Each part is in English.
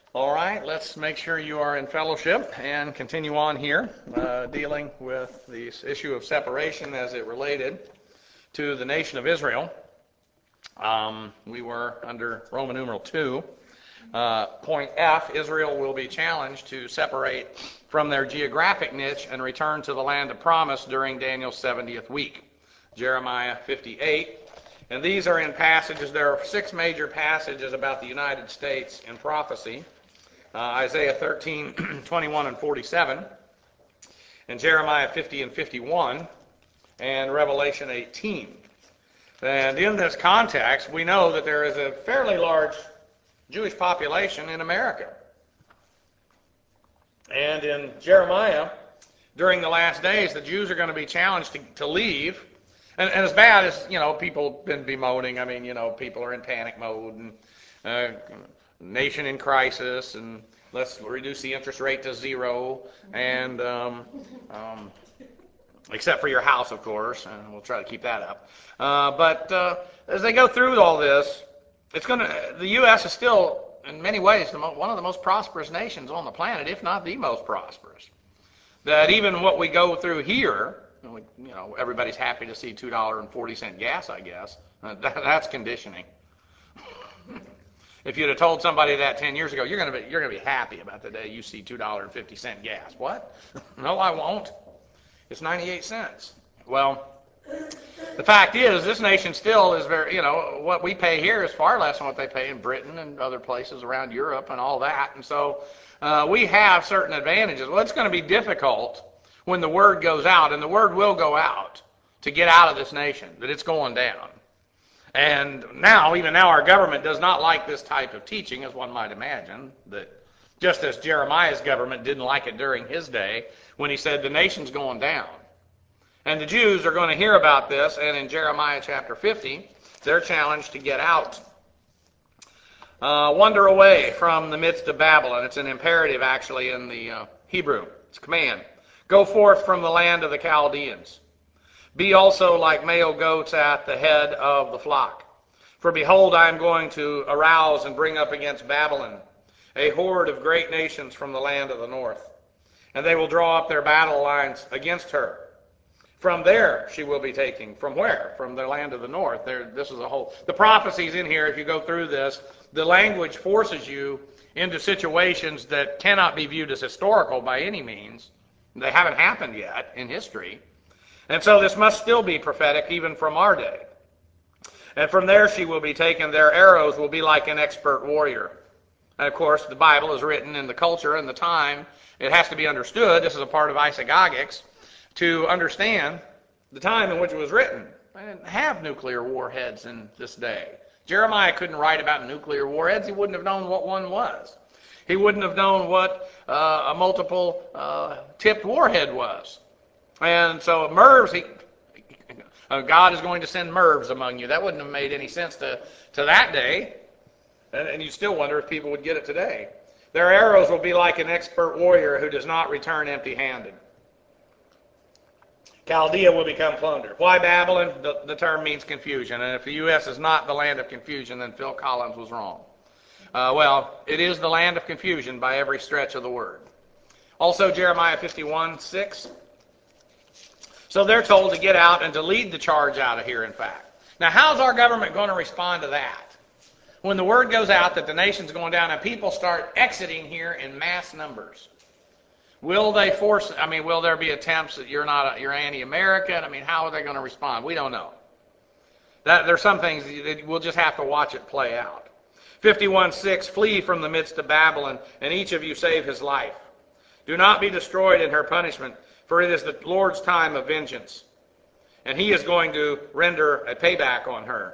All right, let's make sure you are in fellowship and continue on here, dealing with this issue of separation as it related to the nation of Israel. We were under Roman numeral 2. Point F, Israel will be challenged to separate from their geographic niche and return to the land of promise during Daniel's 70th week. Jeremiah 58. And these are in passages. There are 6 major passages about the United States in prophecy. Isaiah 13, 21 and 47, and Jeremiah 50 and 51, and Revelation 18. And in this context, we know that there is a fairly large Jewish population in America. And in Jeremiah, during the last days, the Jews are going to be challenged to leave. And as bad as, people have been bemoaning, people are in panic mode, and nation in crisis, and let's reduce the interest rate to 0, and except for your house, of course, and we'll try to keep that up. But as they go through all this, the U.S. is still, in many ways, one of the most prosperous nations on the planet, if not the most prosperous. That even what we go through here, everybody's happy to see $2.40 gas, I guess. That's conditioning. If you'd have told somebody that 10 years ago, you're going to be happy about the day you see $2.50 gas. What? No, I won't. It's 98 cents. Well, the fact is, this nation still is very, what we pay here is far less than what they pay in Britain and other places around Europe and all that. And so we have certain advantages. Well, it's going to be difficult when the word goes out, and the word will go out, to get out of this nation, that it's going down. And even now, our government does not like this type of teaching, as one might imagine, that just as Jeremiah's government didn't like it during his day, when he said the nation's going down. And the Jews are going to hear about this, and in Jeremiah chapter 50, they're challenged to get out. Wander away from the midst of Babylon. It's an imperative, actually, in the Hebrew. It's a command. Go forth from the land of the Chaldeans. Be also like male goats at the head of the flock. For behold, I am going to arouse and bring up against Babylon a horde of great nations from the land of the north. And they will draw up their battle lines against her. From there she will be taken. From where? From the land of the north. This is the prophecies in here, if you go through this, the language forces you into situations that cannot be viewed as historical by any means. They haven't happened yet in history. And so this must still be prophetic even from our day. And from there she will be taken. Their arrows will be like an expert warrior. And of course, the Bible is written in the culture and the time. It has to be understood. This is a part of isagogics to understand the time in which it was written. They didn't have nuclear warheads in this day. Jeremiah couldn't write about nuclear warheads. He wouldn't have known what one was. He wouldn't have known what a multiple tipped warhead was. And so MIRVs, God is going to send MIRVs among you. That wouldn't have made any sense to that day. And you still wonder if people would get it today. Their arrows will be like an expert warrior who does not return empty-handed. Chaldea will become plundered. Why Babylon? The term means confusion. And if the U.S. is not the land of confusion, then Phil Collins was wrong. Well, it is the land of confusion by every stretch of the word. Also, Jeremiah 51:6. So they're told to get out and to lead the charge out of here, in fact. Now, how's our government going to respond to that? When the word goes out that the nation's going down and people start exiting here in mass numbers. Will they will there be attempts that you're anti-American? How are they going to respond? We don't know. There's some things that we'll just have to watch it play out. 51:6, flee from the midst of Babylon, and each of you save his life. Do not be destroyed in her punishment, for it is the Lord's time of vengeance, and he is going to render a payback on her.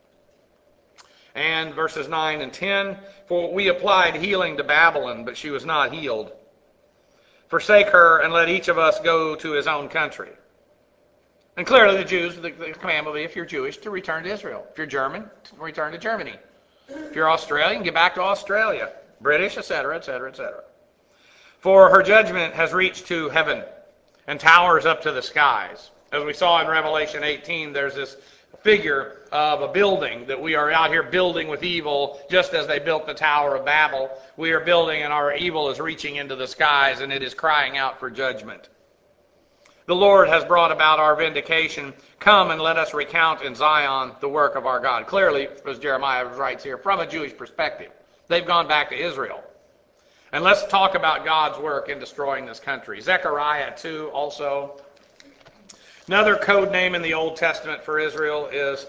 And verses 9 and 10, for we applied healing to Babylon, but she was not healed. Forsake her, and let each of us go to his own country. And clearly the Jews, the command will be, if you're Jewish, to return to Israel. If you're German, to return to Germany. If you're Australian, get back to Australia. British, etc., etc., etc. For her judgment has reached to heaven and towers up to the skies. As we saw in Revelation 18, there's this figure of a building, that we are out here building with evil, just as they built the Tower of Babel. We are building, and our evil is reaching into the skies, and it is crying out for judgment. The Lord has brought about our vindication. Come and let us recount in Zion the work of our God. Clearly, as Jeremiah writes here, from a Jewish perspective. They've gone back to Israel. And let's talk about God's work in destroying this country. Zechariah 2 also. Another code name in the Old Testament for Israel is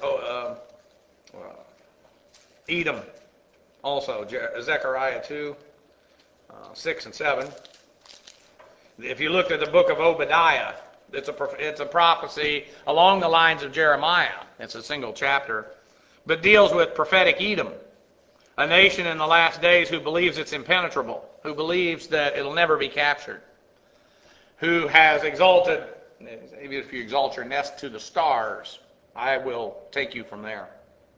Edom. Also, Zechariah 2, 6 and 7. If you look at the book of Obadiah, it's a prophecy along the lines of Jeremiah. It's a single chapter, but deals with prophetic Edom, a nation in the last days who believes it's impenetrable, who believes that it'll never be captured, who has exalted, even if you exalt your nest to the stars, I will take you from there.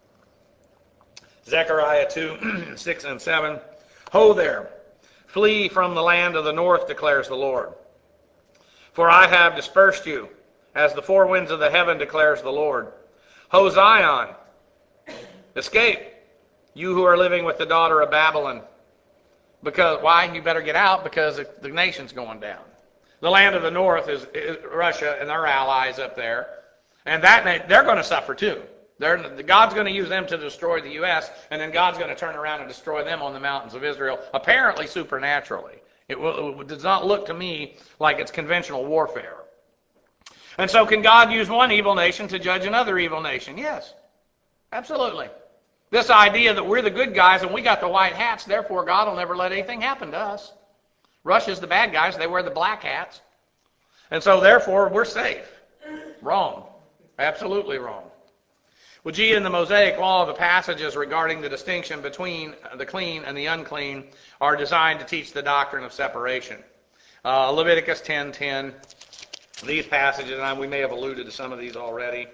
Zechariah 2, 6 and 7. Ho there, flee from the land of the north, declares the Lord. For I have dispersed you, as the four winds of the heaven, declares the Lord. Ho Zion, escape, you who are living with the daughter of Babylon. Because, why? You better get out, because the nation's going down. The land of the north is Russia and their allies up there. And they're going to suffer too. God's going to use them to destroy the U.S., and then God's going to turn around and destroy them on the mountains of Israel, apparently supernaturally. It does not look to me like it's conventional warfare. And so can God use one evil nation to judge another evil nation? Yes, absolutely. This idea that we're the good guys and we got the white hats, therefore God will never let anything happen to us. Russia's the bad guys, they wear the black hats. And so therefore we're safe. Wrong. Absolutely wrong. Well, gee, in the Mosaic Law, the passages regarding the distinction between the clean and the unclean are designed to teach the doctrine of separation. Leviticus 10:10, these passages, and we may have alluded to some of these already,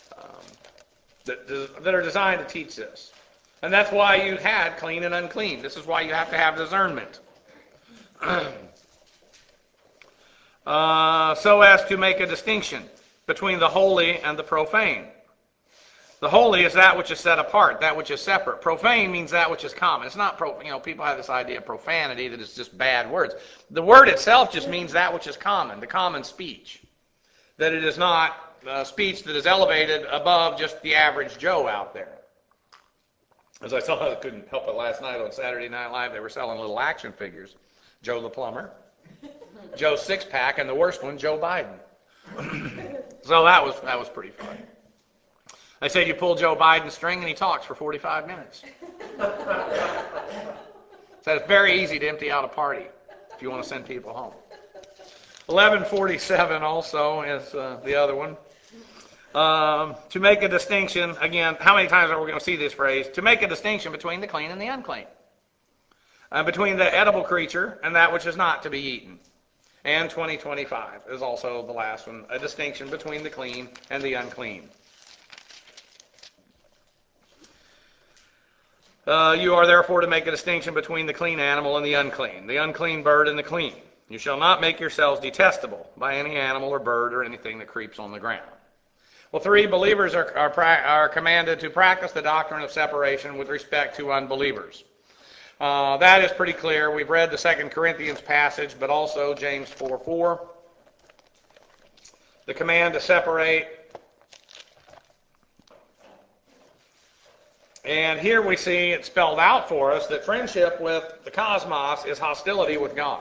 that are designed to teach this. And that's why you had clean and unclean. This is why you have to have discernment. So as to make a distinction between the holy and the profane. The holy is that which is set apart, that which is separate. Profane means that which is common. It's not, people have this idea of profanity that it's just bad words. The word itself just means that which is common, the common speech. That it is not speech that is elevated above just the average Joe out there. As I saw, I couldn't help it last night on Saturday Night Live, they were selling little action figures. Joe the plumber, Joe Six-Pack, and the worst one, Joe Biden. So that was pretty funny. They said you pull Joe Biden's string and he talks for 45 minutes. So it's very easy to empty out a party if you want to send people home. 1147 also is the other one. To make a distinction, again, how many times are we going to see this phrase? To make a distinction between the clean and the unclean. Between the edible creature and that which is not to be eaten. And 2025 is also the last one, a distinction between the clean and the unclean. You are therefore to make a distinction between the clean animal and the unclean bird and the clean. You shall not make yourselves detestable by any animal or bird or anything that creeps on the ground. Well, 3, believers are commanded to practice the doctrine of separation with respect to unbelievers. That is pretty clear. We've read the 2 Corinthians passage, but also James 4:4. The command to separate. And here we see it spelled out for us that friendship with the cosmos is hostility with God.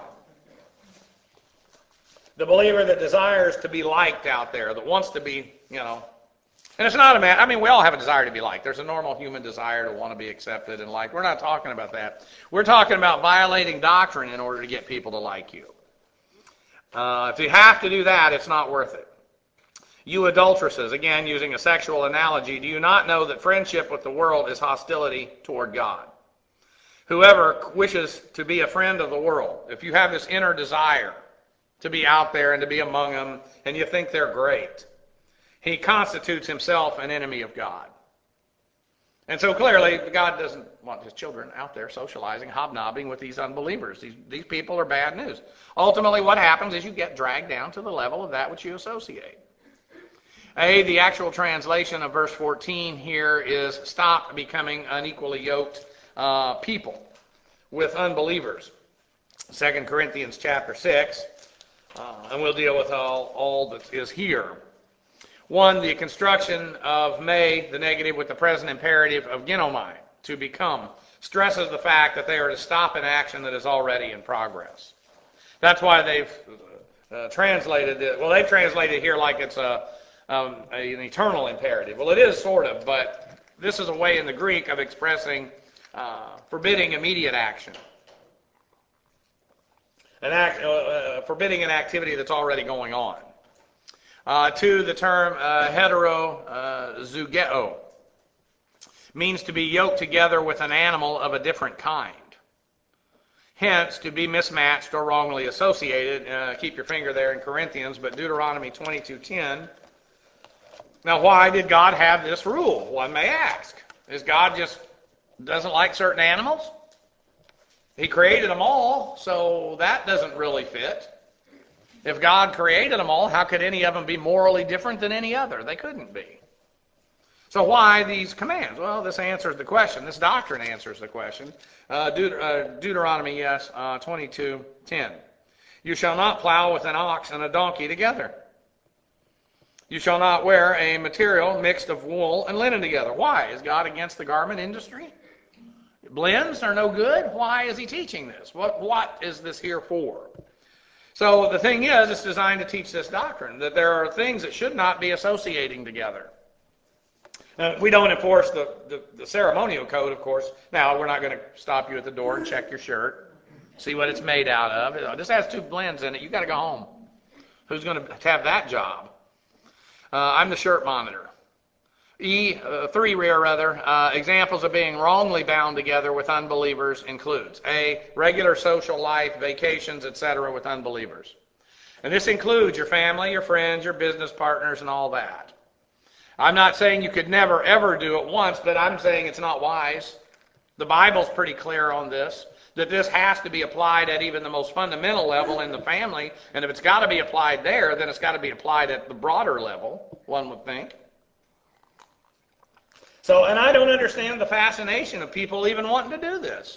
The believer that desires to be liked out there, that wants to be, and it's not we all have a desire to be liked. There's a normal human desire to want to be accepted and liked. We're not talking about that. We're talking about violating doctrine in order to get people to like you. If you have to do that, it's not worth it. You adulteresses, again using a sexual analogy, do you not know that friendship with the world is hostility toward God? Whoever wishes to be a friend of the world, if you have this inner desire to be out there and to be among them, and you think they're great, he constitutes himself an enemy of God. And so clearly, God doesn't want his children out there socializing, hobnobbing with these unbelievers. These people are bad news. Ultimately, what happens is you get dragged down to the level of that which you associate. The actual translation of verse 14 here is stop becoming unequally yoked people with unbelievers. 2 Corinthians chapter 6, and we'll deal with all that is here. One, the construction of may, the negative, with the present imperative of ginomai, to become, stresses the fact that they are to stop an action that is already in progress. That's why they've translated it. Well, they've translated it here like it's an eternal imperative. Well, it is sort of, but this is a way in the Greek of expressing forbidding immediate action. Forbidding an activity that's already going on. Two, the term heterozugeo means to be yoked together with an animal of a different kind. Hence, to be mismatched or wrongly associated. Keep your finger there in Corinthians, but Deuteronomy 22:10. Now, why did God have this rule? One may ask. Is God just doesn't like certain animals? He created them all, so that doesn't really fit. If God created them all, how could any of them be morally different than any other? They couldn't be. So why these commands? Well, this answers the question. This doctrine answers the question. Deuteronomy, 22:10. You shall not plow with an ox and a donkey together. You shall not wear a material mixed of wool and linen together. Why? Is God against the garment industry? Blends are no good? Why is he teaching this? What is this here for? So the thing is, it's designed to teach this doctrine, that there are things that should not be associating together. We don't enforce the ceremonial code, of course. Now, we're not going to stop you at the door and check your shirt, see what it's made out of. This has 2 blends in it. You've got to go home. Who's going to have that job? I'm the shirt monitor. 3 examples of being wrongly bound together with unbelievers includes A, regular social life, vacations, etc. with unbelievers. And this includes your family, your friends, your business partners, and all that. I'm not saying you could never, ever do it once, but I'm saying it's not wise. The Bible's pretty clear on this, that this has to be applied at even the most fundamental level in the family, and if it's got to be applied there, then it's got to be applied at the broader level, one would think. So, and I don't understand the fascination of people even wanting to do this.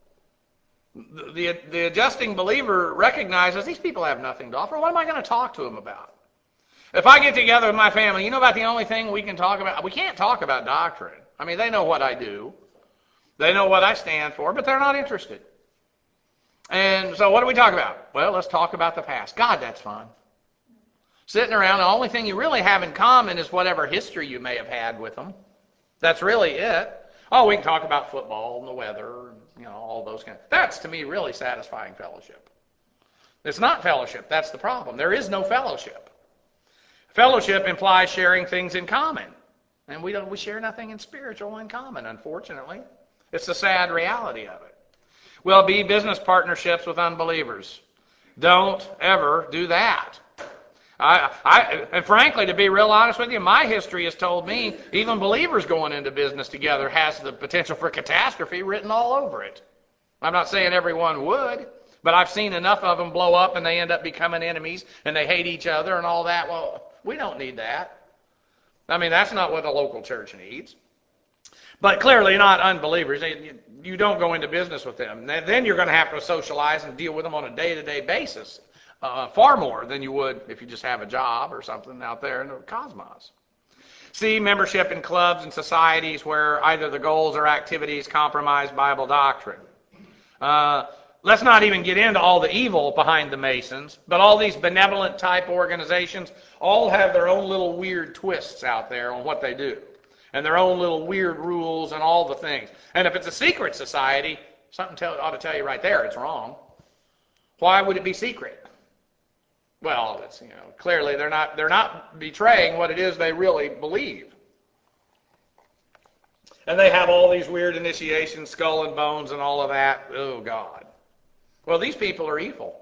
The adjusting believer recognizes these people have nothing to offer. What am I going to talk to them about? If I get together with my family, you know about the only thing we can talk about? We can't talk about doctrine. I mean, they know what I do. They know what I stand for, but they're not interested. And so what do we talk about? Well, let's talk about the past. God, that's fun. Sitting around, the only thing you really have in common is whatever history you may have had with them. That's really it. Oh, we can talk about football and the weather, and, all those kinds. That's, to me, really satisfying fellowship. It's not fellowship. That's the problem. There is no fellowship. Fellowship implies sharing things in common. And we share nothing in spiritual in common, unfortunately. It's the sad reality of it. Well, be business partnerships with unbelievers. Don't ever do that. And frankly, to be real honest with you, my history has told me even believers going into business together has the potential for catastrophe written all over it. I'm not saying everyone would, but I've seen enough of them blow up and they end up becoming enemies and they hate each other and all that. Well, we don't need that. I mean, that's not what the local church needs. But clearly not unbelievers. You don't go into business with them. Then you're going to have to socialize and deal with them on a day-to-day basis. Far more than you would if you just have a job or something out there in the cosmos. See, membership in clubs and societies where either the goals or activities compromise Bible doctrine. Let's not even get into all the evil behind the Masons, but all these benevolent type organizations all have their own little weird twists out there on what they do, and their own little weird rules and all the things. And if it's a secret society, something ought to tell you right there it's wrong. Why would it be secret? Well, it's, clearly they're not betraying what it is they really believe. And they have all these weird initiations, skull and bones and all of that. Oh, God. Well, these people are evil.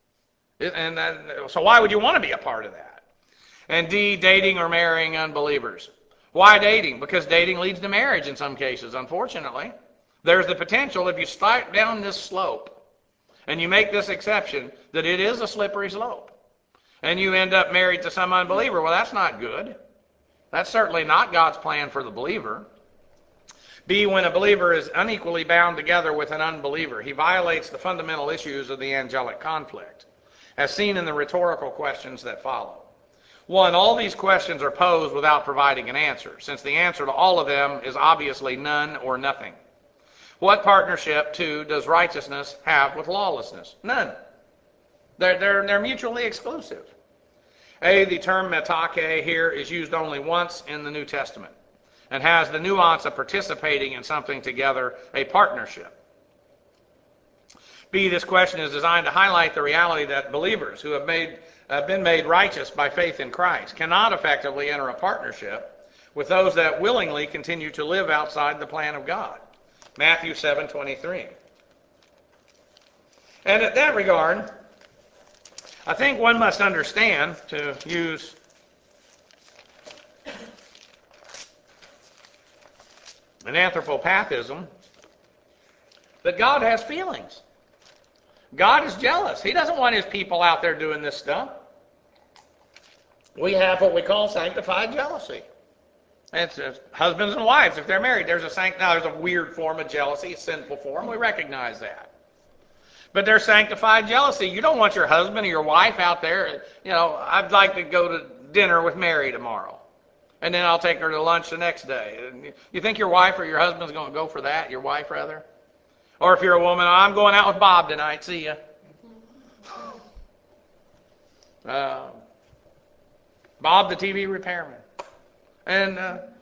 So why would you want to be a part of that? And D, dating or marrying unbelievers. Why dating? Because dating leads to marriage in some cases, unfortunately. There's the potential, if you start down this slope and you make this exception, that it is a slippery slope. And you end up married to some unbeliever. Well, that's not good. That's certainly not God's plan for the believer. B, when a believer is unequally bound together with an unbeliever, he violates the fundamental issues of the angelic conflict, as seen in the rhetorical questions that follow. 1, all these questions are posed without providing an answer, since the answer to all of them is obviously none or nothing. What partnership, 2, does righteousness have with lawlessness? None. They're mutually exclusive. A, the term metake here is used only once in the New Testament and has the nuance of participating in something together, a partnership. B, this question is designed to highlight the reality that believers who have been made righteous by faith in Christ cannot effectively enter a partnership with those that willingly continue to live outside the plan of God. Matthew 7:23. And in that regard, I think one must understand, to use an anthropopathism, that God has feelings. God is jealous. He doesn't want his people out there doing this stuff. We have what we call sanctified jealousy. It's husbands and wives, if they're married, there's a weird form of jealousy, a sinful form. We recognize that. But there's sanctified jealousy. You don't want your husband or your wife out there, I'd like to go to dinner with Mary tomorrow, and then I'll take her to lunch the next day. You think your wife or your husband's going to go for that? Your wife, rather? Or if you're a woman, I'm going out with Bob tonight. See ya. Bob, the TV repairman. And,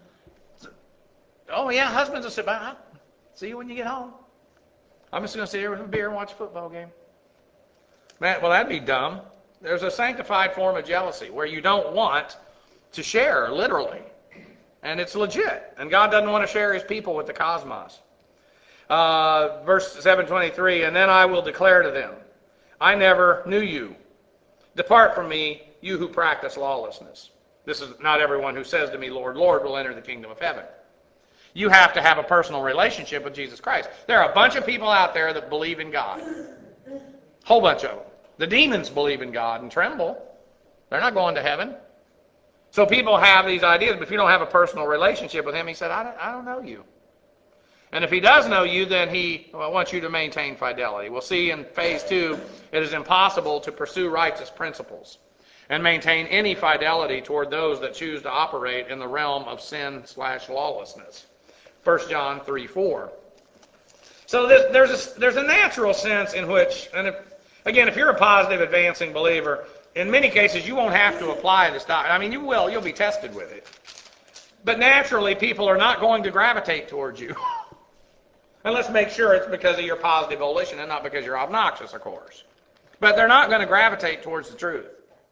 husbands will sit by. See you when you get home. I'm just going to sit here with a beer and watch a football game. Man, well, that'd be dumb. There's a sanctified form of jealousy where you don't want to share, literally. And it's legit. And God doesn't want to share his people with the cosmos. Verse 7:23, and then I will declare to them, I never knew you. Depart from me, you who practice lawlessness. This is not everyone who says to me, Lord, Lord, will enter the kingdom of heaven. You have to have a personal relationship with Jesus Christ. There are a bunch of people out there that believe in God. Whole bunch of them. The demons believe in God and tremble. They're not going to heaven. So people have these ideas, but if you don't have a personal relationship with him, he said, I don't know you. And if he does know you, then he wants you to maintain fidelity. We'll see in phase 2, it is impossible to pursue righteous principles and maintain any fidelity toward those that choose to operate in the realm of sin/lawlessness. 1 John 3:4. So there's a natural sense in which, and if you're a positive, advancing believer, in many cases you won't have to apply this doctrine. I mean, you'll be tested with it. But naturally, people are not going to gravitate towards you. And let's make sure it's because of your positive volition and not because you're obnoxious, of course. But they're not going to gravitate towards the truth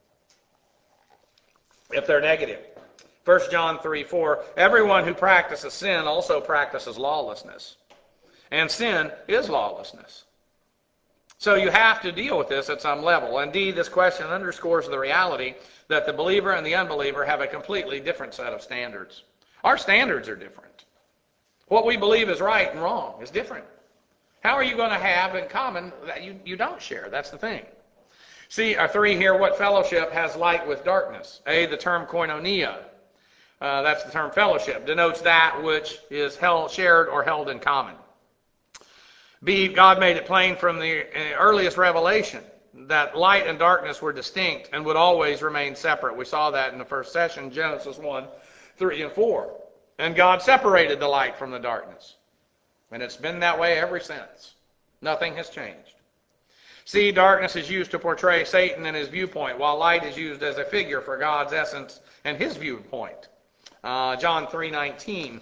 if they're negative. 1 John 3:4, everyone who practices sin also practices lawlessness. And sin is lawlessness. So you have to deal with this at some level. Indeed, this question underscores the reality that the believer and the unbeliever have a completely different set of standards. Our standards are different. What we believe is right and wrong is different. How are you going to have in common that you don't share? That's the thing. See, 3 here, what fellowship has light with darkness? A, the term koinonia. That's the term fellowship. Denotes that which is shared or held in common. B, God made it plain from the earliest revelation that light and darkness were distinct and would always remain separate. We saw that in the first session, Genesis 1:3-4. And God separated the light from the darkness. And it's been that way ever since. Nothing has changed. See, darkness is used to portray Satan and his viewpoint, while light is used as a figure for God's essence and his viewpoint. John 3:19.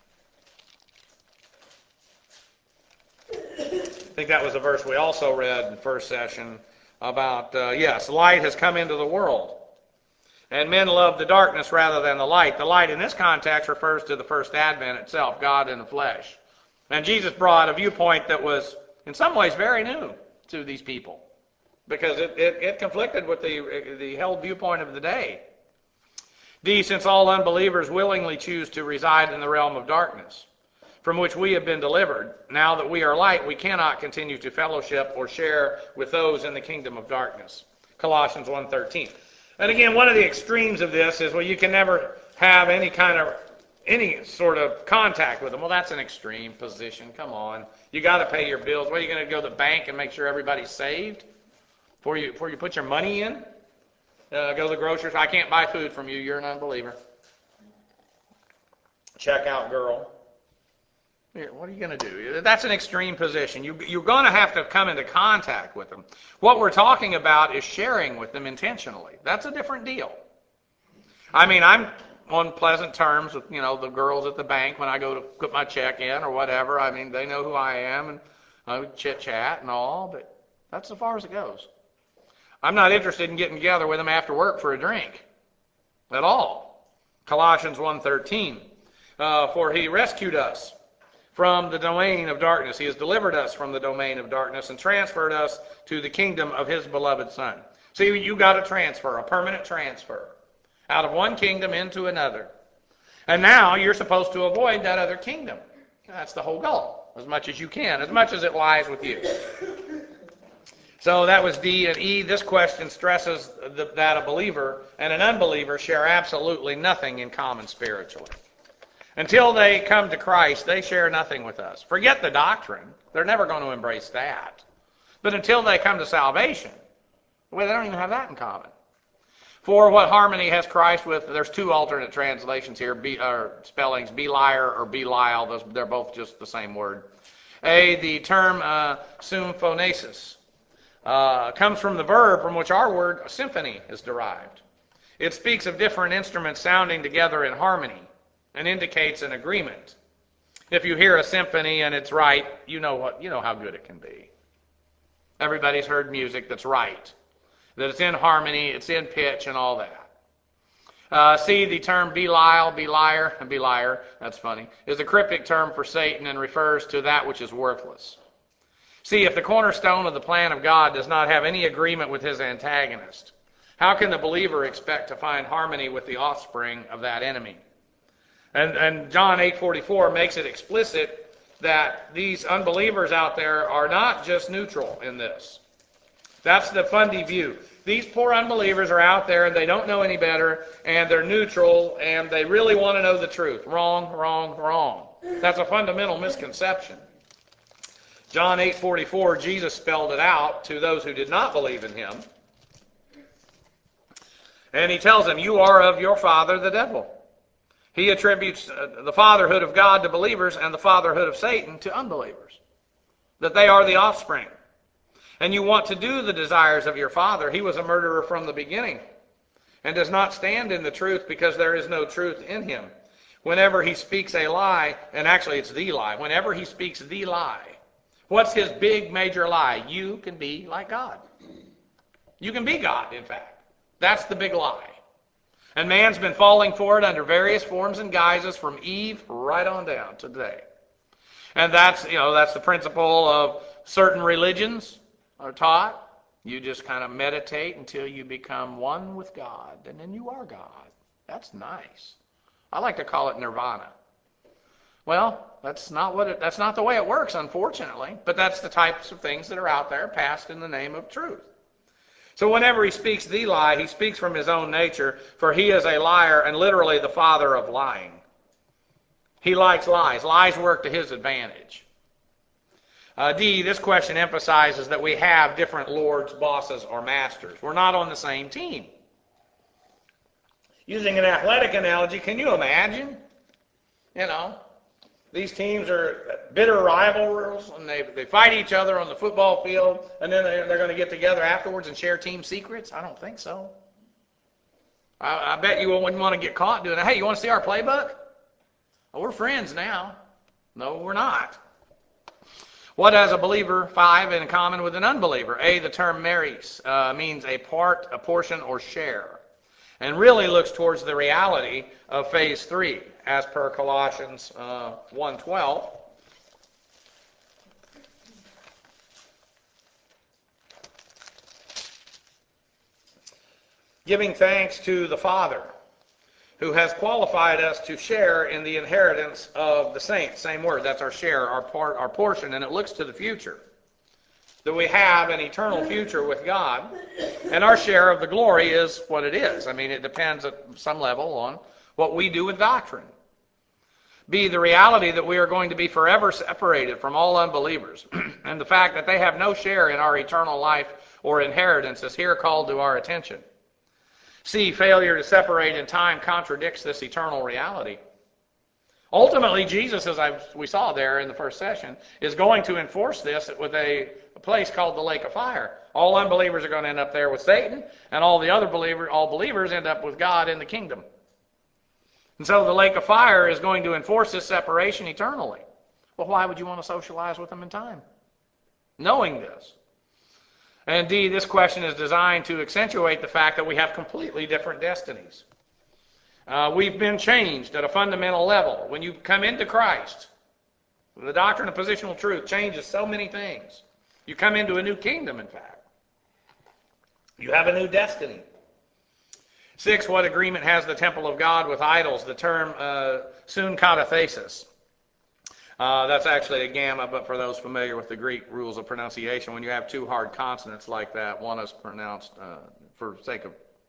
I think that was a verse we also read in the first session about, light has come into the world. And men love the darkness rather than the light. The light in this context refers to the first advent itself, God in the flesh. And Jesus brought a viewpoint that was in some ways very new to these people because it conflicted with the held viewpoint of the day. D, since all unbelievers willingly choose to reside in the realm of darkness, from which we have been delivered, now that we are light, we cannot continue to fellowship or share with those in the kingdom of darkness. Colossians 1:13. And again, one of the extremes of this is, well, you can never have any sort of contact with them. Well, that's an extreme position. Come on. You got to pay your bills. What, are you going to go to the bank and make sure everybody's saved before you put your money in? Go to the grocery store. I can't buy food from you. You're an unbeliever. Checkout girl. What are you going to do? That's an extreme position. You're going to have to come into contact with them. What we're talking about is sharing with them intentionally. That's a different deal. I mean, I'm on pleasant terms with, the girls at the bank when I go to put my check in or whatever. I mean, they know who I am, and I chit-chat and all, but that's as far as it goes. I'm not interested in getting together with them after work for a drink at all. Colossians 1:13, for he rescued us from the domain of darkness. He has delivered us from the domain of darkness and transferred us to the kingdom of his beloved Son. See, you got a transfer, a permanent transfer, out of one kingdom into another. And now you're supposed to avoid that other kingdom. That's the whole goal, as much as you can, as much as it lies with you. So that was D and E. This question stresses that a believer and an unbeliever share absolutely nothing in common spiritually. Until they come to Christ, they share nothing with us. Forget the doctrine. They're never going to embrace that. But until they come to salvation, well, they don't even have that in common. For what harmony has Christ with, there's two alternate translations here, spellings, Beliar or Belial. They're both just the same word. The term symphonesis comes from the verb from which our word symphony is derived. It speaks of different instruments sounding together in harmony and indicates an agreement. If you hear a symphony and it's right, you know how good it can be. Everybody's heard music that's right, that it's in harmony, it's in pitch, and all that. See, the term Belial, Beliar, and Beliar, that's funny, is a cryptic term for Satan and refers to that which is worthless. See, if the cornerstone of the plan of God does not have any agreement with his antagonist, how can the believer expect to find harmony with the offspring of that enemy? And John 8:44 makes it explicit that these unbelievers out there are not just neutral in this. That's the Fundy view. These poor unbelievers are out there and they don't know any better, and they're neutral, and they really want to know the truth. Wrong, wrong, wrong. That's a fundamental misconception. John 8:44, Jesus spelled it out to those who did not believe in him. And he tells them, you are of your father, the devil. He attributes the fatherhood of God to believers and the fatherhood of Satan to unbelievers, that they are the offspring. And you want to do the desires of your father. He was a murderer from the beginning and does not stand in the truth because there is no truth in him. Whenever he speaks a lie, and actually it's the lie, whenever he speaks the lie, what's his big major lie? You can be like God. You can be God, in fact. That's the big lie. And man's been falling for it under various forms and guises from Eve right on down to today. And that's the principle of certain religions are taught. You just kind of meditate until you become one with God, and then you are God. That's nice. I like to call it nirvana. Well, that's not the way it works, unfortunately, but that's the types of things that are out there passed in the name of truth. So whenever he speaks the lie, he speaks from his own nature, for he is a liar and literally the father of lying. He likes lies. Lies work to his advantage. D, this question emphasizes that we have different lords, bosses, or masters. We're not on the same team. Using an athletic analogy, can you imagine? These teams are bitter rivals, and they fight each other on the football field, and then they're going to get together afterwards and share team secrets? I don't think so. I bet you wouldn't want to get caught doing that. Hey, you want to see our playbook? Well, we're friends now. No, we're not. What has a believer, 5, in common with an unbeliever? A, the term meris means a part, a portion, or share, and really looks towards the reality of phase 3, as per Colossians 1:12. Giving thanks to the Father, who has qualified us to share in the inheritance of the saints. Same word, that's our share, our part, our portion, and it looks to the future. that we have an eternal future with God, and our share of the glory is what it is. I mean, it depends at some level on what we do with doctrine. B, the reality that we are going to be forever separated from all unbelievers, and the fact that they have no share in our eternal life or inheritance is here called to our attention. C, failure to separate in time contradicts this eternal reality. Ultimately, Jesus, as we saw there in the first session, is going to enforce this with a place called the lake of fire. All unbelievers are going to end up there with Satan, and all believers end up with God in the kingdom. And so the lake of fire is going to enforce this separation eternally. Well, why would you want to socialize with them in time? Knowing this. And D, this question is designed to accentuate the fact that we have completely different destinies. We've been changed at a fundamental level. When you come into Christ, the doctrine of positional truth changes so many things. You come into a new kingdom, in fact. You have a new destiny. 6, what agreement has the temple of God with idols? The term sun katathesis. That's actually a gamma, but for those familiar with the Greek rules of pronunciation, when you have two hard consonants like that, one is pronounced, for sake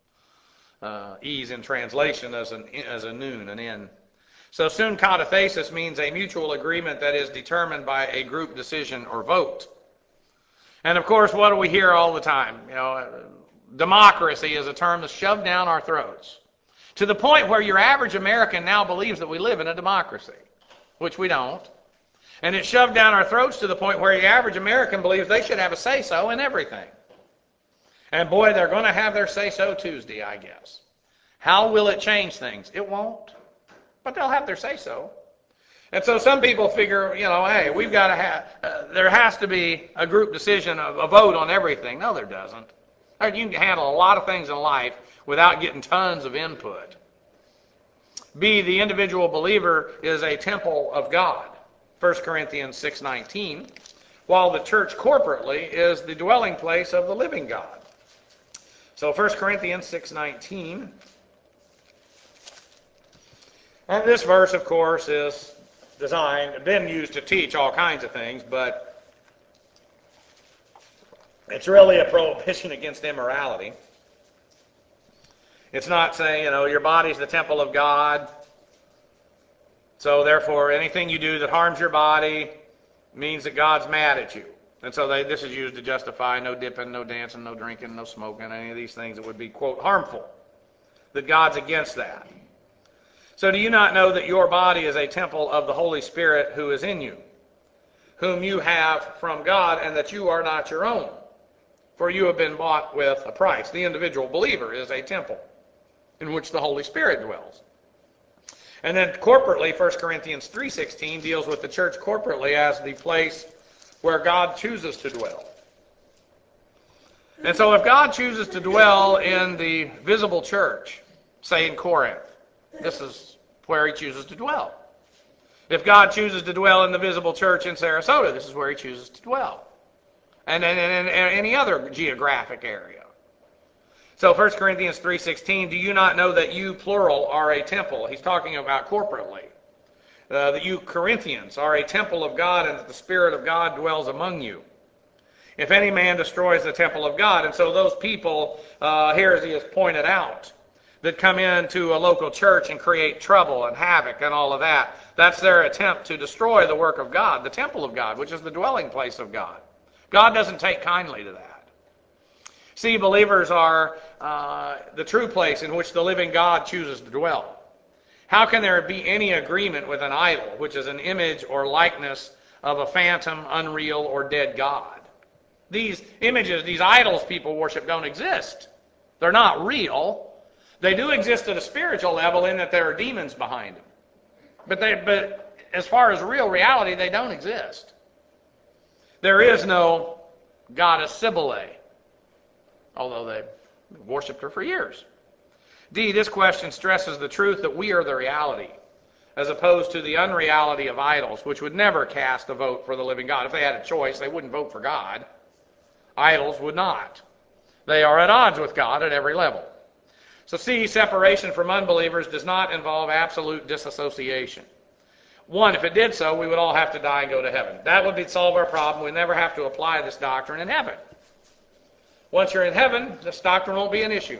of ease in translation, as a noon, an N. So sun katathesis means a mutual agreement that is determined by a group decision or vote. And of course, what do we hear all the time? Democracy is a term that's shoved down our throats, to the point where your average American now believes that we live in a democracy, which we don't. And it's shoved down our throats to the point where the average American believes they should have a say-so in everything. And boy, they're going to have their say-so Tuesday, I guess. How will it change things? It won't. But they'll have their say-so. And so some people figure, hey, we've got to have, there has to be a group decision, a vote on everything. No, there doesn't. You can handle a lot of things in life without getting tons of input. B, the individual believer is a temple of God. 1 Corinthians 6:19, while the church corporately is the dwelling place of the living God. So 1 Corinthians 6:19. And this verse, of course, is been used to teach all kinds of things, but it's really a prohibition against immorality. It's not saying, your body's the temple of God, so therefore anything you do that harms your body means that God's mad at you. And so this is used to justify no dipping, no dancing, no drinking, no smoking, any of these things that would be, quote, harmful. That God's against that. So do you not know that your body is a temple of the Holy Spirit who is in you, whom you have from God, and that you are not your own? For you have been bought with a price. The individual believer is a temple in which the Holy Spirit dwells. And then corporately, 1 Corinthians 3:16 deals with the church corporately as the place where God chooses to dwell. And so if God chooses to dwell in the visible church, say in Corinth, this is where he chooses to dwell. If God chooses to dwell in the visible church in Sarasota, this is where he chooses to dwell. And in any other geographic area. So 1 Corinthians 3:16, do you not know that you, plural, are a temple? He's talking about corporately. That you Corinthians are a temple of God, and that the Spirit of God dwells among you. If any man destroys the temple of God, and so those people, here as he has pointed out, that come into a local church and create trouble and havoc and all of that, that's their attempt to destroy the work of God, the temple of God, which is the dwelling place of God. God doesn't take kindly to that. See, believers are the true place in which the living God chooses to dwell. How can there be any agreement with an idol, which is an image or likeness of a phantom, unreal, or dead God? These images, these idols people worship don't exist. They're not real. They do exist at a spiritual level in that there are demons behind them. But as far as real reality, they don't exist. There is no goddess Cybele, although they worshipped her for years. D, this question stresses the truth that we are the reality, as opposed to the unreality of idols, which would never cast a vote for the living God. If they had a choice, they wouldn't vote for God. Idols would not. They are at odds with God at every level. So C, separation from unbelievers does not involve absolute disassociation. One, if it did so, we would all have to die and go to heaven. That would solve our problem. We'd never have to apply this doctrine in heaven. Once you're in heaven, this doctrine won't be an issue.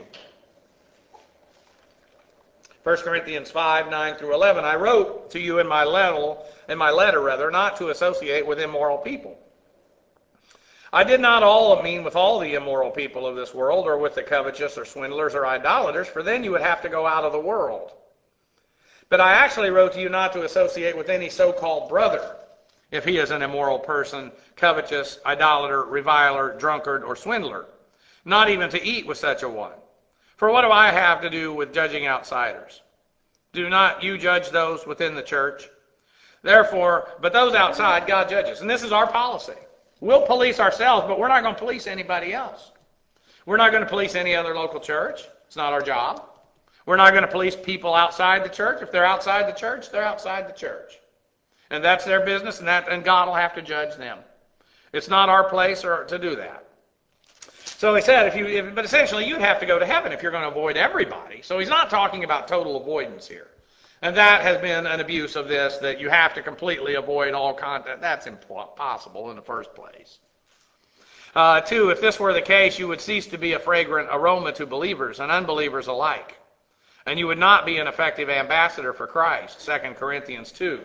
1 Corinthians 5, 9 through 11, I wrote to you in my letter, not to associate with immoral people. I did not mean with all the immoral people of this world, or with the covetous, or swindlers, or idolaters, for then you would have to go out of the world. But I actually wrote to you not to associate with any so-called brother, if he is an immoral person, covetous, idolater, reviler, drunkard, or swindler, not even to eat with such a one. For what do I have to do with judging outsiders? Do not you judge those within the church? Therefore, but those outside, God judges. And this is our policy. We'll police ourselves, but we're not going to police anybody else. We're not going to police any other local church. It's not our job. We're not going to police people outside the church. If they're outside the church, they're outside the church. And that's their business, and God will have to judge them. It's not our place to do that. So he said, but essentially you'd have to go to heaven if you're going to avoid everybody. So he's not talking about total avoidance here. And that has been an abuse of this, that you have to completely avoid all contact. That's impossible in the first place. 2, if this were the case, you would cease to be a fragrant aroma to believers and unbelievers alike. And you would not be an effective ambassador for Christ, 2 Corinthians 2.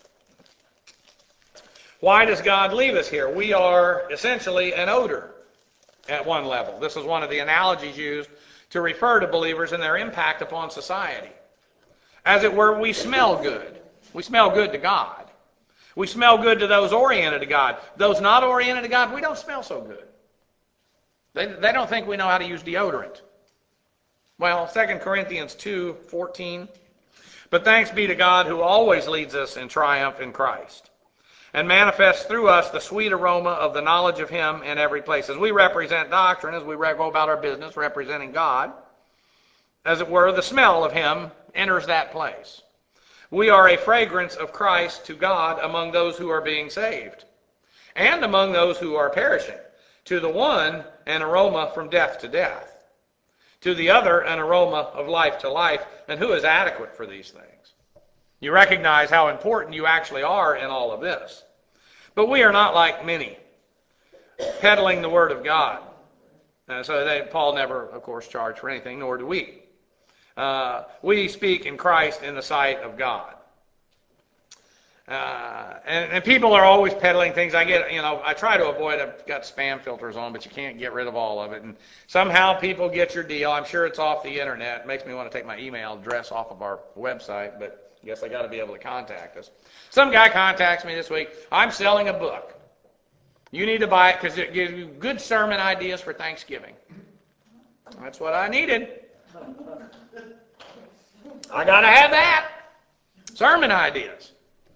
Why does God leave us here? We are essentially an odor at one level. This is one of the analogies used to refer to believers and their impact upon society. As it were, we smell good. We smell good to God. We smell good to those oriented to God. Those not oriented to God, we don't smell so good. They don't think we know how to use deodorant. Well, 2 Corinthians 2:14. But thanks be to God who always leads us in triumph in Christ, and manifests through us the sweet aroma of the knowledge of him in every place. As we represent doctrine, as we go about our business representing God, as it were, the smell of him enters that place. We are a fragrance of Christ to God among those who are being saved, and among those who are perishing. To the one, an aroma from death to death. To the other, an aroma of life to life. And who is adequate for these things? You recognize how important you actually are in all of this. But we are not like many, peddling the word of God. Paul never, of course, charged for anything, nor do we. We speak in Christ in the sight of God. And people are always peddling things. I try to avoid, I've got spam filters on, but you can't get rid of all of it. And somehow people get your deal. I'm sure it's off the internet. It makes me want to take my email address off of our website, but I guess I got to be able to contact us. Some guy contacts me this week. I'm selling a book. You need to buy it because it gives you good sermon ideas for Thanksgiving. That's what I needed. I got to have that. Sermon ideas.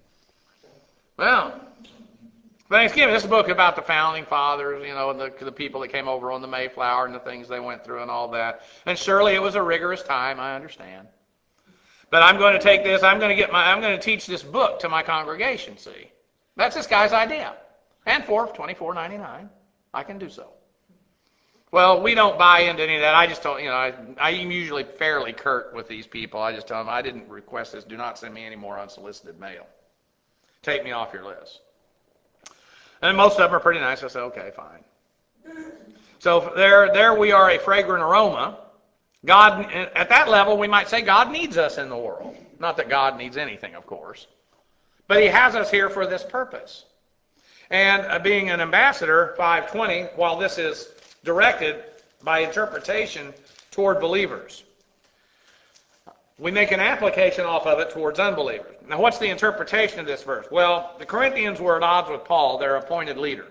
Well, Thanksgiving, this is a book about the founding fathers, and the people that came over on the Mayflower and the things they went through and all that. And surely it was a rigorous time, I understand. But I'm going to take this, I'm going to teach this book to my congregation, see. That's this guy's idea. And for $24.99, I can do so. Well, we don't buy into any of that. I just don't, I'm usually fairly curt with these people. I just tell them, I didn't request this. Do not send me any more unsolicited mail. Take me off your list. And most of them are pretty nice. I say, okay, fine. So there we are, a fragrant aroma. God, at that level, we might say God needs us in the world. Not that God needs anything, of course. But he has us here for this purpose. And being an ambassador, 5:20, while this is directed by interpretation toward believers, we make an application off of it towards unbelievers. Now, what's the interpretation of this verse? Well, the Corinthians were at odds with Paul, their appointed leader.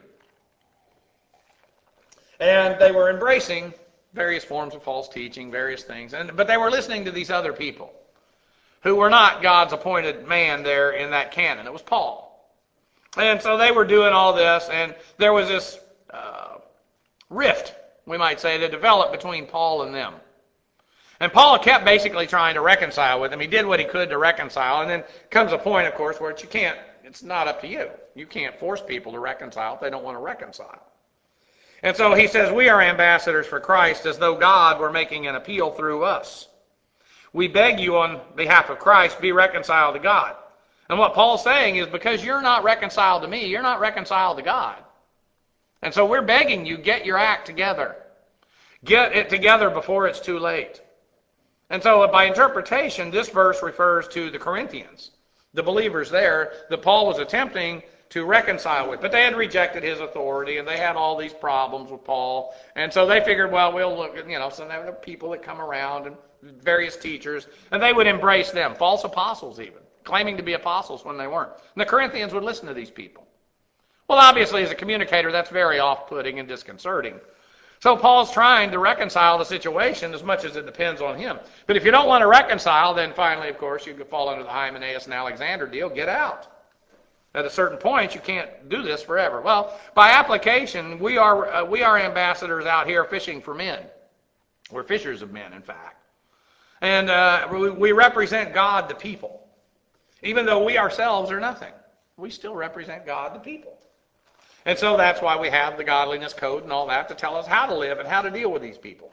And they were embracing various forms of false teaching, various things. But they were listening to these other people who were not God's appointed man there in that canon. It was Paul. And so they were doing all this, and there was this rift, we might say, that developed between Paul and them. And Paul kept basically trying to reconcile with them. He did what he could to reconcile, and then comes a point, of course, where it's not up to you. You can't force people to reconcile if they don't want to reconcile. And so he says, we are ambassadors for Christ, as though God were making an appeal through us. We beg you on behalf of Christ, be reconciled to God. And what Paul's saying is, because you're not reconciled to me, you're not reconciled to God. And so we're begging you, get your act together. Get it together before it's too late. And so by interpretation, this verse refers to the Corinthians, the believers there that Paul was attempting to reconcile with. But they had rejected his authority, and they had all these problems with Paul. And so they figured, well, we'll look at, so there are people that come around and various teachers, and they would embrace them, false apostles even, claiming to be apostles when they weren't. And the Corinthians would listen to these people. Well, obviously, as a communicator, that's very off-putting and disconcerting. So Paul's trying to reconcile the situation as much as it depends on him. But if you don't want to reconcile, then finally, of course, you could fall under the Hymenaeus and Alexander deal. Get out. At a certain point, you can't do this forever. Well, by application, we are ambassadors out here fishing for men. We're fishers of men, in fact. And we represent God, the people. Even though we ourselves are nothing, we still represent God, the people. And so that's why we have the godliness code and all that to tell us how to live and how to deal with these people,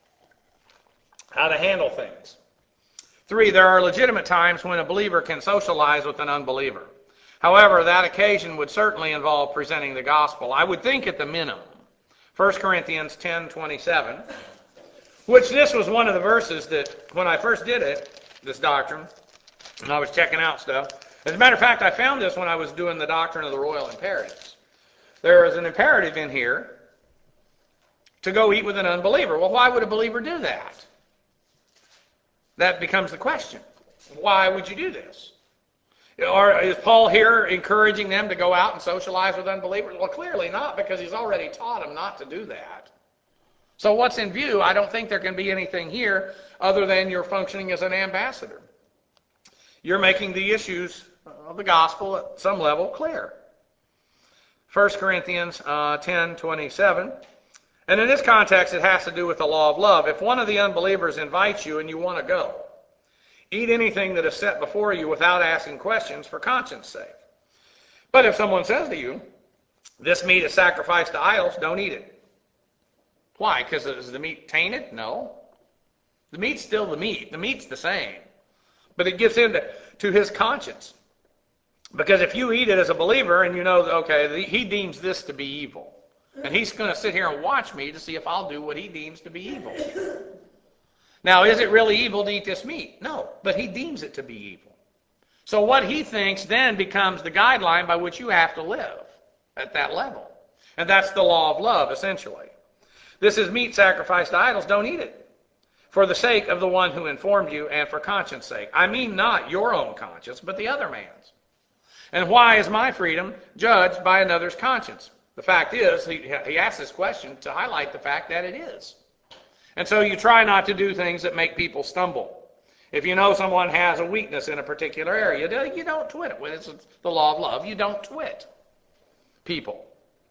how to handle things. 3, there are legitimate times when a believer can socialize with an unbeliever. However, that occasion would certainly involve presenting the gospel. I would think at the minimum. 1 Corinthians 10:27, which this was one of the verses that when I first did it, this doctrine, and I was checking out stuff. As a matter of fact, I found this when I was doing the doctrine of the royal imperatives. There is an imperative in here to go eat with an unbeliever. Well, why would a believer do that? That becomes the question. Why would you do this? Or is Paul here encouraging them to go out and socialize with unbelievers? Well, clearly not, because he's already taught them not to do that. So what's in view? I don't think there can be anything here other than you're functioning as an ambassador. You're making the issues of the gospel at some level clear. 1 Corinthians 10:27. And in this context, it has to do with the law of love. If one of the unbelievers invites you and you want to go, eat anything that is set before you without asking questions for conscience sake. But if someone says to you, this meat is sacrificed to idols, don't eat it. Why? Because is the meat tainted? No. The meat's still the meat. The meat's the same. But it gets into his conscience. Because if you eat it as a believer and you know, okay, he deems this to be evil, and he's going to sit here and watch me to see if I'll do what he deems to be evil. Now, is it really evil to eat this meat? No, but he deems it to be evil. So what he thinks then becomes the guideline by which you have to live at that level. And that's the law of love, essentially. This is meat sacrificed to idols. Don't eat it for the sake of the one who informed you and for conscience sake. I mean not your own conscience, but the other man's. And why is my freedom judged by another's conscience? The fact is, he asks this question to highlight the fact that it is. And so you try not to do things that make people stumble. If you know someone has a weakness in a particular area, you don't twit it. It's the law of love. You don't twit people.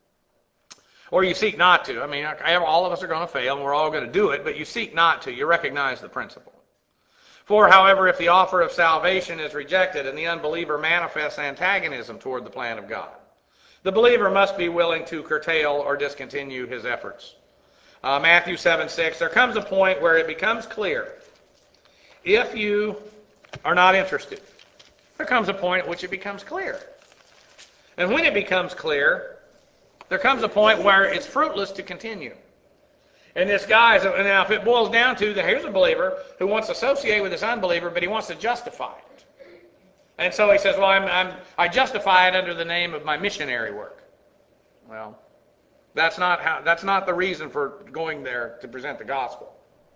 Or you seek not to. I mean, all of us are going to fail, and we're all going to do it, but you seek not to. You recognize the principle. For, however, if the offer of salvation is rejected and the unbeliever manifests antagonism toward the plan of God, the believer must be willing to curtail or discontinue his efforts. Matthew 7:6, there comes a point where it becomes clear if you are not interested. There comes a point at which it becomes clear. And when it becomes clear, there comes a point where it's fruitless to continue. And this guy, now if it boils down to that here's a believer who wants to associate with this unbeliever, but he wants to justify it. And so he says, well, I justify it under the name of my missionary work. Well, that's not the reason for going there to present the gospel.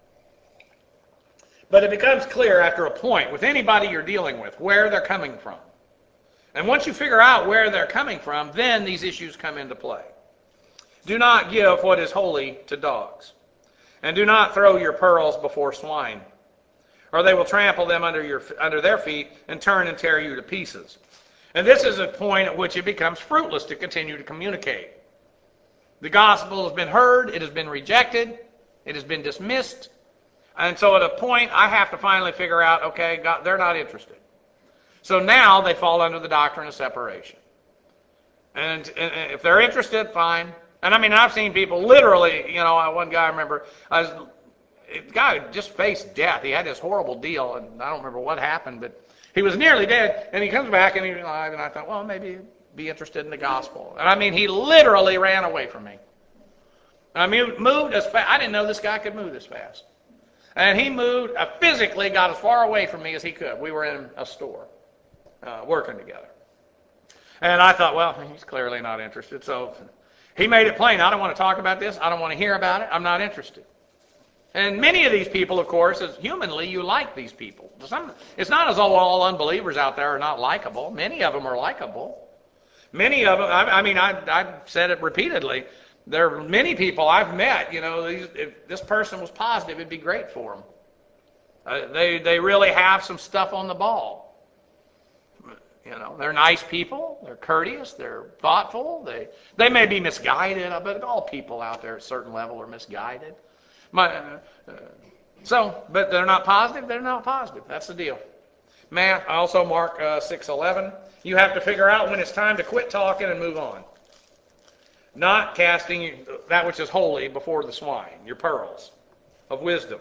But it becomes clear after a point with anybody you're dealing with where they're coming from. And once you figure out where they're coming from, then these issues come into play. Do not give what is holy to dogs, and do not throw your pearls before swine, or they will trample them under their feet and turn and tear you to pieces. And this is a point at which it becomes fruitless to continue to communicate. The gospel has been heard, it has been rejected, it has been dismissed, and so at a point I have to finally figure out, okay, God, they're not interested. So now they fall under the doctrine of separation. And if they're interested, fine. And I mean, I've seen people literally, one guy I remember, the guy just faced death. He had this horrible deal, and I don't remember what happened, but He was nearly dead, and he comes back and he's alive, and I thought, well, maybe he'd be interested in the gospel. And I mean, he literally ran away from me. I mean, moved as fast. I didn't know this guy could move this fast. And he moved, physically got as far away from me as he could. We were in a store working together. And I thought, well, he's clearly not interested. So he made it plain, I don't want to talk about this. I don't want to hear about it. I'm not interested. And many of these people, of course, as humanly, you like these people. It's not as though all unbelievers out there are not likable. Many of them are likable. Many of them, I've said it repeatedly. There are many people I've met, if this person was positive, it'd be great for them. They really have some stuff on the ball. They're nice people. They're courteous. They're thoughtful. They may be misguided, but all people out there at a certain level are misguided. But they're not positive. They're not positive. That's the deal. Also Mark 6:11. You have to figure out when it's time to quit talking and move on. Not casting that which is holy before the swine, your pearls of wisdom.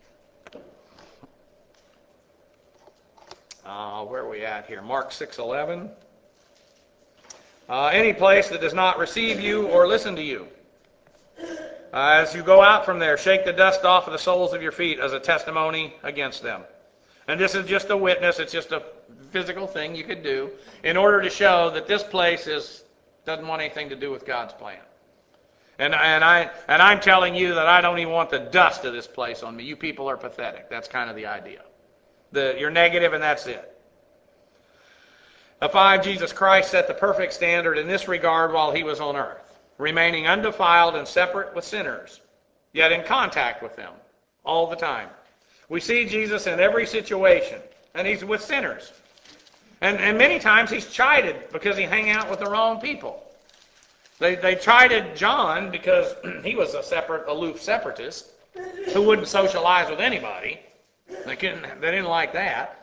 Where are we at here? Mark 6:11. Any place that does not receive you or listen to you. As you go out from there, shake the dust off of the soles of your feet as a testimony against them. And this is just a witness. It's just a physical thing you could do in order to show that this place doesn't want anything to do with God's plan. And I'm telling you that I don't even want the dust of this place on me. You people are pathetic. That's kind of the idea. You're negative, and that's it. 5, Jesus Christ set the perfect standard in this regard while he was on earth, remaining undefiled and separate with sinners, yet in contact with them all the time. We see Jesus in every situation, and he's with sinners. And many times he's chided because he hang out with the wrong people. They chided John because he was a aloof separatist who wouldn't socialize with anybody. They didn't like that.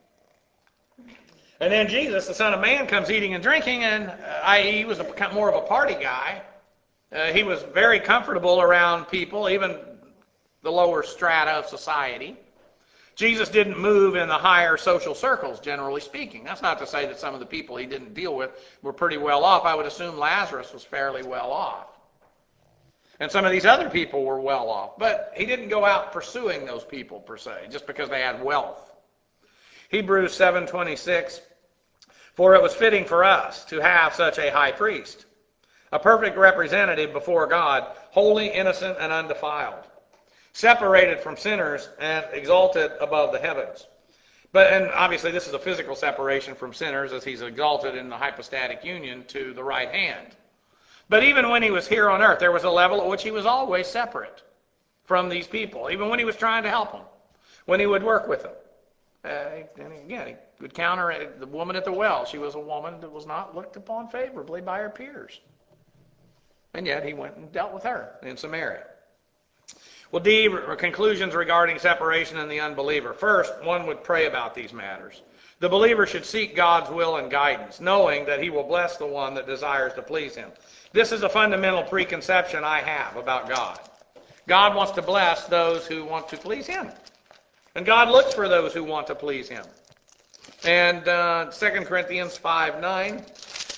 And then Jesus, the Son of Man, comes eating and drinking, and he was more of a party guy. He was very comfortable around people, even the lower strata of society. Jesus didn't move in the higher social circles, generally speaking. That's not to say that some of the people he didn't deal with were pretty well off. I would assume Lazarus was fairly well off. And some of these other people were well off. But he didn't go out pursuing those people, per se, just because they had wealth. Hebrews 7:26, for it was fitting for us to have such a high priest, a perfect representative before God, holy, innocent, and undefiled, separated from sinners and exalted above the heavens. And obviously this is a physical separation from sinners as he's exalted in the hypostatic union to the right hand. But even when he was here on earth, there was a level at which he was always separate from these people, even when he was trying to help them, when he would work with them. And again, he would counter the woman at the well. She was a woman that was not looked upon favorably by her peers. And yet he went and dealt with her in Samaria. Well, D, conclusions regarding separation and the unbeliever. First, one would pray about these matters. The believer should seek God's will and guidance, knowing that he will bless the one that desires to please him. This is a fundamental preconception I have about God. God wants to bless those who want to please him. And God looks for those who want to please him. And 2 Corinthians 5:9.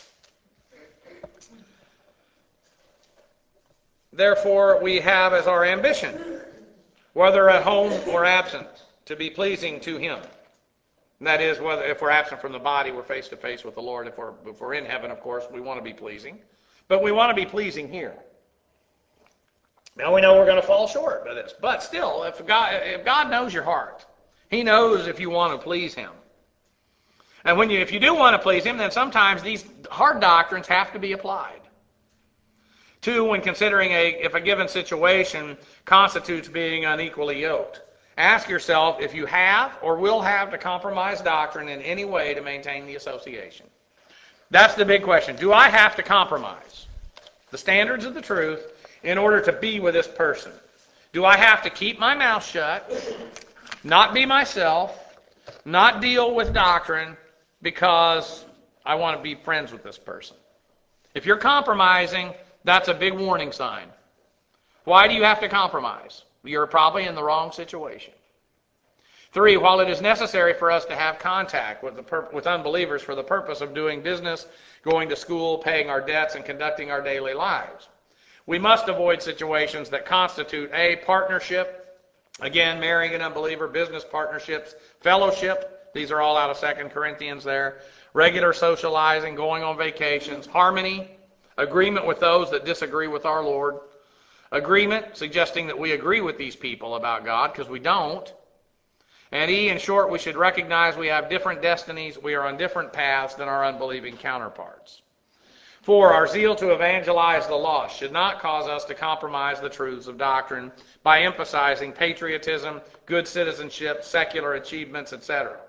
Therefore we have as our ambition, whether at home or absent, to be pleasing to him. And that is, whether if we're absent from the body, we're face to face with the Lord. If we're in heaven, of course, we want to be pleasing. But we want to be pleasing here. Now we know we're going to fall short of this. But still, if God knows your heart, he knows if you want to please him. And if you do want to please him, then sometimes these hard doctrines have to be applied. 2, when considering if a given situation constitutes being unequally yoked, ask yourself if you have or will have to compromise doctrine in any way to maintain the association. That's the big question. Do I have to compromise the standards of the truth in order to be with this person? Do I have to keep my mouth shut, not be myself, not deal with doctrine because I want to be friends with this person? If you're compromising, that's a big warning sign. Why do you have to compromise? You're probably in the wrong situation. 3, while it is necessary for us to have contact with unbelievers for the purpose of doing business, going to school, paying our debts, and conducting our daily lives, we must avoid situations that constitute a partnership, again, marrying an unbeliever, business partnerships, fellowship, these are all out of 2 Corinthians there, regular socializing, going on vacations, harmony, agreement with those that disagree with our Lord, agreement, suggesting that we agree with these people about God, because we don't. And E, in short, we should recognize we have different destinies, we are on different paths than our unbelieving counterparts. 4, our zeal to evangelize the lost should not cause us to compromise the truths of doctrine by emphasizing patriotism, good citizenship, secular achievements, etc.,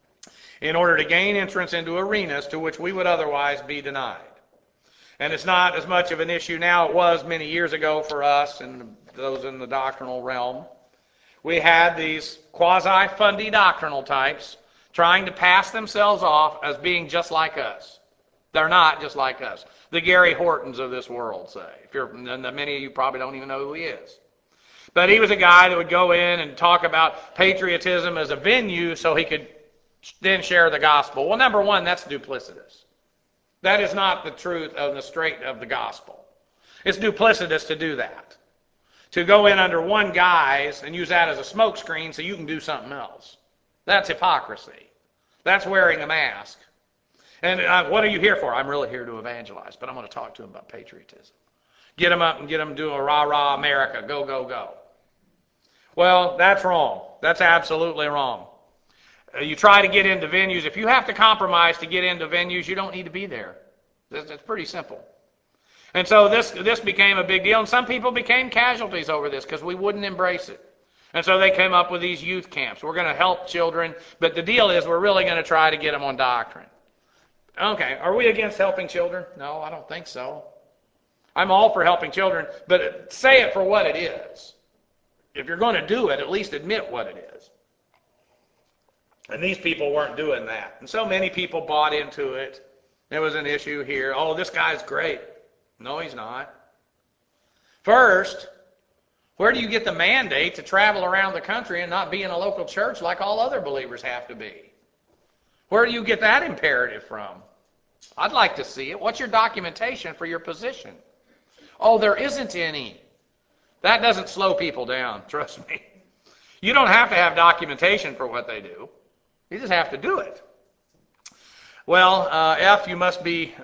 in order to gain entrance into arenas to which we would otherwise be denied. And it's not as much of an issue now it was many years ago for us and those in the doctrinal realm. We had these quasi-fundy doctrinal types trying to pass themselves off as being just like us. They're not just like us. The Gary Hortons of this world, say. And many of you probably don't even know who he is. But he was a guy that would go in and talk about patriotism as a venue so he could then share the gospel. Well, number one, that's duplicitous. That is not the truth of the straight of the gospel. It's duplicitous to do that. To go in under one guise and use that as a smokescreen so you can do something else. That's hypocrisy. That's wearing a mask. And what are you here for? I'm really here to evangelize, but I'm going to talk to them about patriotism. Get them up and get them doing a rah-rah America, go, go, go. Well, that's wrong. That's absolutely wrong. You try to get into venues. If you have to compromise to get into venues, you don't need to be there. It's pretty simple. And so this became a big deal, and some people became casualties over this because we wouldn't embrace it. And so they came up with these youth camps. We're going to help children, but the deal is we're really going to try to get them on doctrine. Okay, are we against helping children? No, I don't think so. I'm all for helping children, but say it for what it is. If you're going to do it, at least admit what it is. And these people weren't doing that. And so many people bought into it. There was an issue here. Oh, this guy's great. No, he's not. First, where do you get the mandate to travel around the country and not be in a local church like all other believers have to be? Where do you get that imperative from? I'd like to see it. What's your documentation for your position? Oh, there isn't any. That doesn't slow people down, trust me. You don't have to have documentation for what they do. You just have to do it. Well, F, you must be...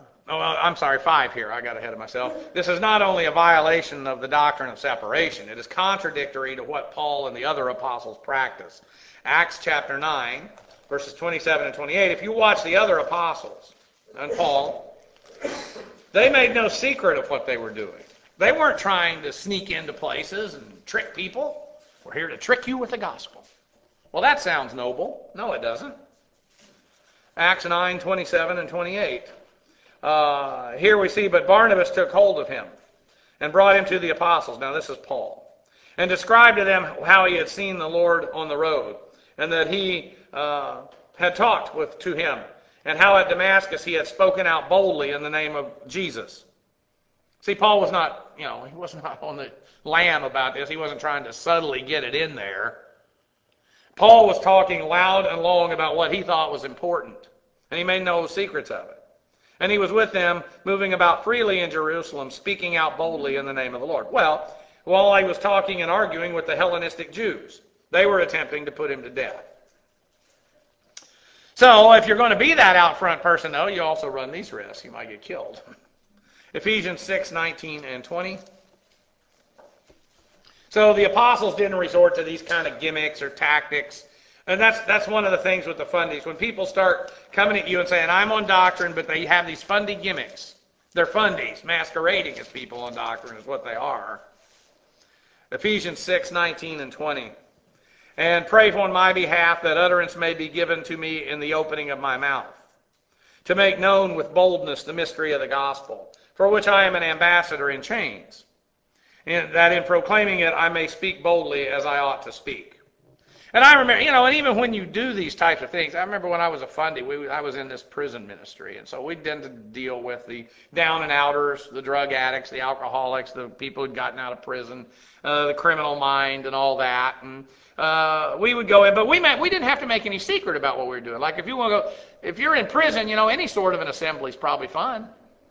5 here. I got ahead of myself. This is not only a violation of the doctrine of separation, it is contradictory to what Paul and the other apostles practiced. Acts chapter 9, verses 27 and 28. If you watch the other apostles and Paul, they made no secret of what they were doing. They weren't trying to sneak into places and trick people. We're here to trick you with the gospel. Well, that sounds noble. No, it doesn't. Acts 9, 27 and 28. Here we see, but Barnabas took hold of him and brought him to the apostles. Now this is Paul. And described to them how he had seen the Lord on the road, and that he had talked to him, and how at Damascus he had spoken out boldly in the name of Jesus. See, Paul was not, he was not on the lam about this. He wasn't trying to subtly get it in there. Paul was talking loud and long about what he thought was important, and he made no secrets of it. And he was with them, moving about freely in Jerusalem, speaking out boldly in the name of the Lord. Well, while he was talking and arguing with the Hellenistic Jews, they were attempting to put him to death. So, if you're going to be that out front person, though, you also run these risks. You might get killed. Ephesians 6, 19 and 20. So the apostles didn't resort to these kind of gimmicks or tactics. And that's one of the things with the fundies. When people start coming at you and saying, I'm on doctrine, but they have these fundy gimmicks. They're fundies, masquerading as people on doctrine is what they are. Ephesians 6, 19 and 20. And pray on my behalf that utterance may be given to me in the opening of my mouth, to make known with boldness the mystery of the gospel, for which I am an ambassador in chains, and that in proclaiming it I may speak boldly as I ought to speak. And I remember, and even when you do these types of things, I remember when I was a fundie, I was in this prison ministry, and so we tend to deal with the down and outers, the drug addicts, the alcoholics, the people who'd gotten out of prison, the criminal mind, and all that. And we would go in, but we didn't have to make any secret about what we were doing. Like if you're in prison, any sort of an assembly is probably fun.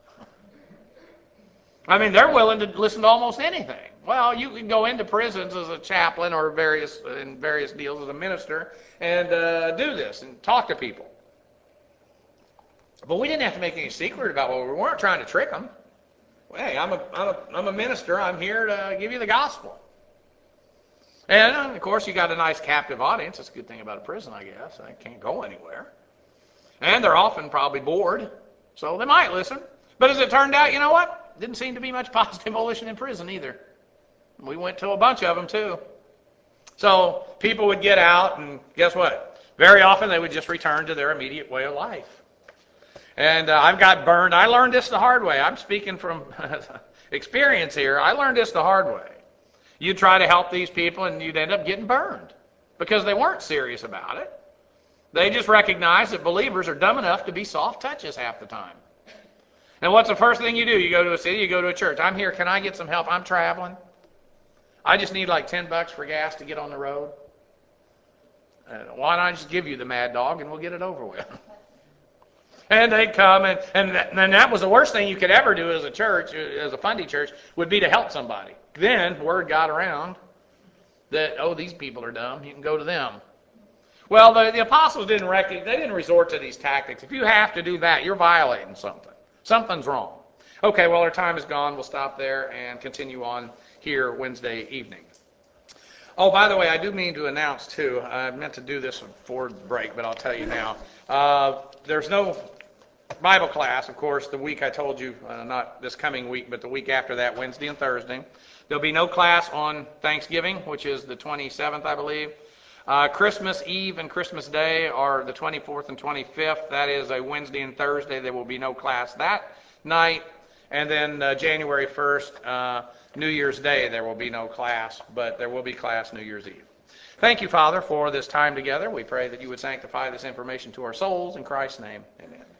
I mean, they're willing to listen to almost anything. Well, you can go into prisons as a chaplain or in various deals as a minister and do this and talk to people. But we didn't have to make any secret about what we weren't trying to trick them. Hey, I'm a minister. I'm here to give you the gospel. And of course, you got a nice captive audience. That's a good thing about a prison, I guess. They can't go anywhere, and they're often probably bored, so they might listen. But as it turned out, you know what? Didn't seem to be much positive volition in prison either. We went to a bunch of them too. So people would get out, and guess what? Very often they would just return to their immediate way of life. And I've got burned. I learned this the hard way. I'm speaking from experience here. I learned this the hard way. You'd try to help these people, and you'd end up getting burned because they weren't serious about it. They just recognized that believers are dumb enough to be soft touches half the time. And what's the first thing you do? You go to a city, you go to a church. I'm here, can I get some help? I'm traveling. I just need like $10 for gas to get on the road. Why not just give you the mad dog and we'll get it over with? And they'd come, and that was the worst thing you could ever do as a church, as a funding church, would be to help somebody. Then word got around that, these people are dumb, you can go to them. Well, the apostles didn't resort to these tactics. If you have to do that, you're violating something. Something's wrong. Okay, well, our time is gone. We'll stop there and continue on here Wednesday evening. Oh, by the way, I do mean to announce, too, I meant to do this before the break, but I'll tell you now. There's no Bible class, of course, the week I told you, not this coming week, but the week after that, Wednesday and Thursday. There'll be no class on Thanksgiving, which is the 27th, I believe. Christmas Eve and Christmas Day are the 24th and 25th. That is a Wednesday and Thursday. There will be no class that night. And then January 1st, New Year's Day, there will be no class, but there will be class New Year's Eve. Thank you, Father, for this time together. We pray that you would sanctify this information to our souls. In Christ's name, amen.